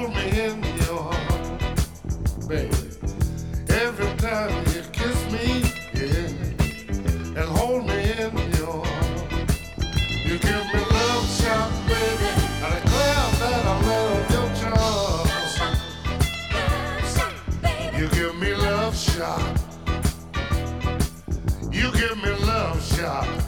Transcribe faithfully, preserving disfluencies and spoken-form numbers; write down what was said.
hold me in your arms, baby. Every time you kiss me, yeah, and hold me in your arms, you give me love shot, baby. I declare that I love your charm. You give me love shot. You give me love shot.